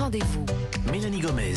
rendez-vous. Mélanie Gomez.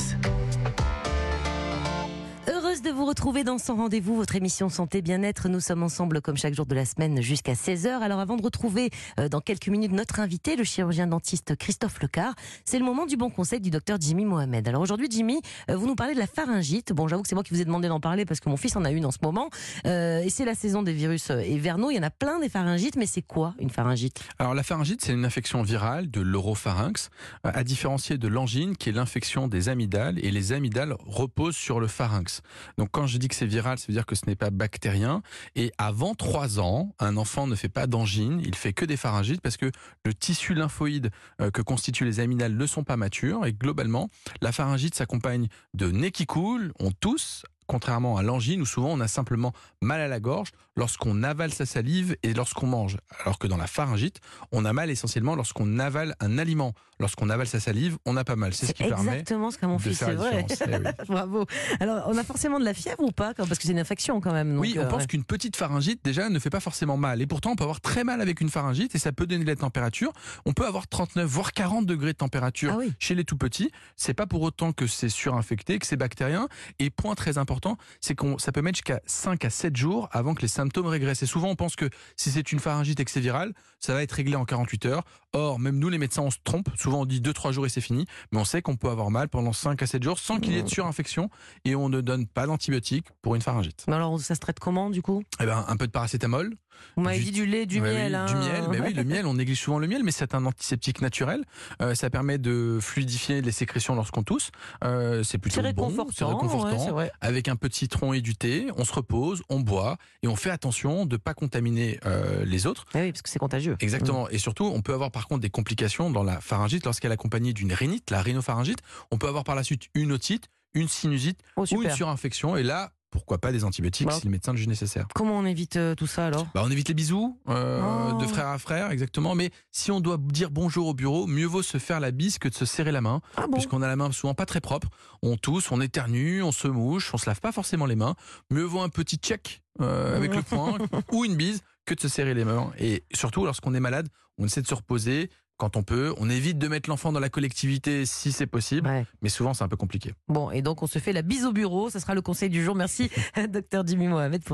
Heureuse de vous retrouver dans Sans Rendez-vous, votre émission Santé Bien-être. Nous sommes ensemble comme chaque jour de la semaine jusqu'à 16h. Alors avant de retrouver dans quelques minutes notre invité, le chirurgien dentiste Christophe Lecard, c'est le moment du bon conseil du docteur Jimmy Mohamed. Alors aujourd'hui Jimmy, vous nous parlez de la pharyngite. Bon, j'avoue que c'est moi qui vous ai demandé d'en parler parce que mon fils en a une en ce moment. Et c'est la saison des virus hivernaux. Il y en a plein des pharyngites, mais c'est quoi une pharyngite ? Alors la pharyngite, c'est une infection virale de l'oropharynx, à différencier de l'angine qui est l'infection des amygdales, et les amygdales reposent sur le pharynx. Donc quand je dis que c'est viral, ça veut dire que ce n'est pas bactérien. Et avant 3 ans, un enfant ne fait pas d'angine, il fait que des pharyngites parce que le tissu lymphoïde que constituent les amygdales ne sont pas matures. Et globalement, la pharyngite s'accompagne de nez qui coule, on tousse, contrairement à l'angine où souvent on a simplement mal à la gorge lorsqu'on avale sa salive et lorsqu'on mange. Alors que dans la pharyngite, on a mal essentiellement lorsqu'on avale un aliment. Lorsqu'on avale sa salive, on n'a pas mal. C'est ce qui permet exactement ce qu'a mon de fils, faire c'est la vrai. différence. Eh oui. Bravo. Alors on a forcément de la fièvre ou pas ? Parce que c'est une infection quand même. Donc, Oui, on pense ouais. qu'une petite pharyngite déjà ne fait pas forcément mal. Et pourtant, on peut avoir très mal avec une pharyngite et ça peut donner de la température. On peut avoir 39 voire 40 degrés de température Ah oui. chez les tout petits. C'est pas pour autant que c'est surinfecté, que c'est bactérien. Et point très important, c'est qu'on ça peut mettre jusqu'à 5 à 7 jours avant que les symptômes régressent. Et souvent, on pense que si c'est une pharyngite et que c'est viral, ça va être réglé en 48 heures. Or, même nous, les médecins, on se trompe. Souvent, on dit 2-3 jours et c'est fini. Mais on sait qu'on peut avoir mal pendant 5 à 7 jours sans qu'il y ait de surinfection. Et on ne donne pas d'antibiotiques pour une pharyngite. Mais alors ça se traite comment du coup ? Eh ben, un peu de paracétamol. Vous m'avez dit du lait, du Ouais, miel. oui, hein. du miel, mais oui, le miel, on néglige souvent le miel, mais c'est un antiseptique naturel. Ça permet de fluidifier les sécrétions lorsqu'on tousse. C'est plutôt C'est bon, réconfortant. c'est réconfortant. Ouais, c'est vrai. Avec un peu de citron et du thé, on se repose, on boit et on fait attention de ne pas contaminer les autres. Ah oui, parce que c'est contagieux. Exactement. Et surtout, on peut avoir par contre des complications dans la pharyngite lorsqu'elle est accompagnée d'une rhinite, la rhinopharyngite. On peut avoir par la suite une otite, une sinusite Oh, ou une super. surinfection. Et là, pourquoi pas des antibiotiques Bah. si le médecin le juge nécessaire. Comment on évite tout ça alors ? On évite les bisous Oh. de frère à frère, exactement. Mais si on doit dire bonjour au bureau, mieux vaut se faire la bise que de se serrer la main. Ah bon ? Puisqu'on a la main souvent pas très propre. On tousse, on éternue, on se mouche, on se lave pas forcément les mains. Mieux vaut un petit check avec le poing ou une bise que de se serrer les mains. Et surtout, lorsqu'on est malade, on essaie de se reposer quand on peut. On évite de mettre l'enfant dans la collectivité si c'est possible. Ouais. Mais souvent, c'est un peu compliqué. Bon, et donc on se fait la bise au bureau. Ce sera le conseil du jour. Merci, docteur Jimmy Mohamed.